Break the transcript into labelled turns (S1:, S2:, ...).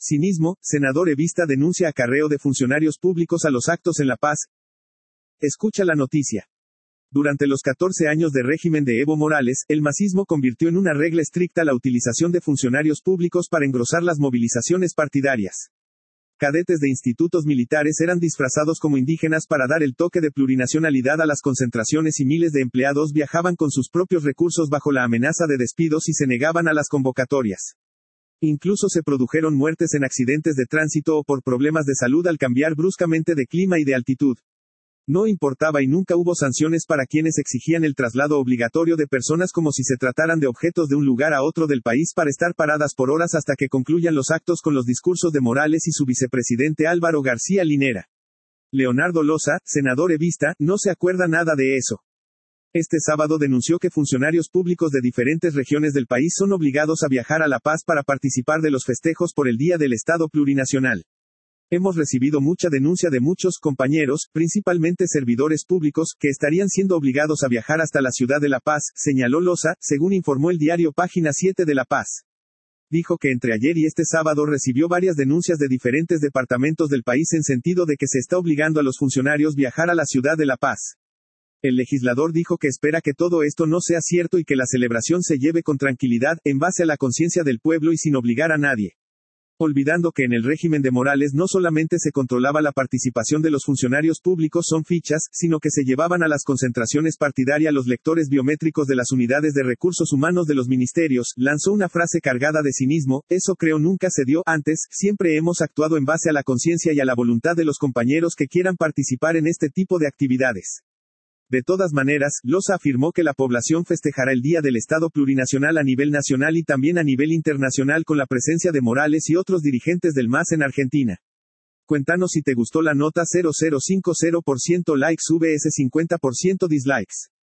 S1: Cinismo, senador evista denuncia acarreo de funcionarios públicos a los actos en La Paz. Escucha la noticia. Durante los 14 años de régimen de Evo Morales, el masismo convirtió en una regla estricta la utilización de funcionarios públicos para engrosar las movilizaciones partidarias. Cadetes de institutos militares eran disfrazados como indígenas para dar el toque de plurinacionalidad a las concentraciones y miles de empleados viajaban con sus propios recursos bajo la amenaza de despidos y se negaban a las convocatorias. Incluso se produjeron muertes en accidentes de tránsito o por problemas de salud al cambiar bruscamente de clima y de altitud. No importaba y nunca hubo sanciones para quienes exigían el traslado obligatorio de personas como si se trataran de objetos de un lugar a otro del país para estar paradas por horas hasta que concluyan los actos con los discursos de Morales y su vicepresidente Álvaro García Linera. Leonardo Loza, senador evista, no se acuerda nada de eso. Este sábado denunció que funcionarios públicos de diferentes regiones del país son obligados a viajar a La Paz para participar de los festejos por el Día del Estado Plurinacional. Hemos recibido mucha denuncia de muchos compañeros, principalmente servidores públicos, que estarían siendo obligados a viajar hasta la ciudad de La Paz, señaló Loza, según informó el diario Página 7 de La Paz. Dijo que entre ayer y este sábado recibió varias denuncias de diferentes departamentos del país en sentido de que se está obligando a los funcionarios viajar a la ciudad de La Paz. El legislador dijo que espera que todo esto no sea cierto y que la celebración se lleve con tranquilidad, en base a la conciencia del pueblo y sin obligar a nadie. Olvidando que en el régimen de Morales no solamente se controlaba la participación de los funcionarios públicos son fichas, sino que se llevaban a las concentraciones partidarias los lectores biométricos de las unidades de recursos humanos de los ministerios, lanzó una frase cargada de cinismo, eso creo nunca se dio antes, siempre hemos actuado en base a la conciencia y a la voluntad de los compañeros que quieran participar en este tipo de actividades. De todas maneras, Loza afirmó que la población festejará el Día del Estado Plurinacional a nivel nacional y también a nivel internacional con la presencia de Morales y otros dirigentes del MAS en Argentina. Cuéntanos si te gustó la nota. 0050% likes vs 50% dislikes.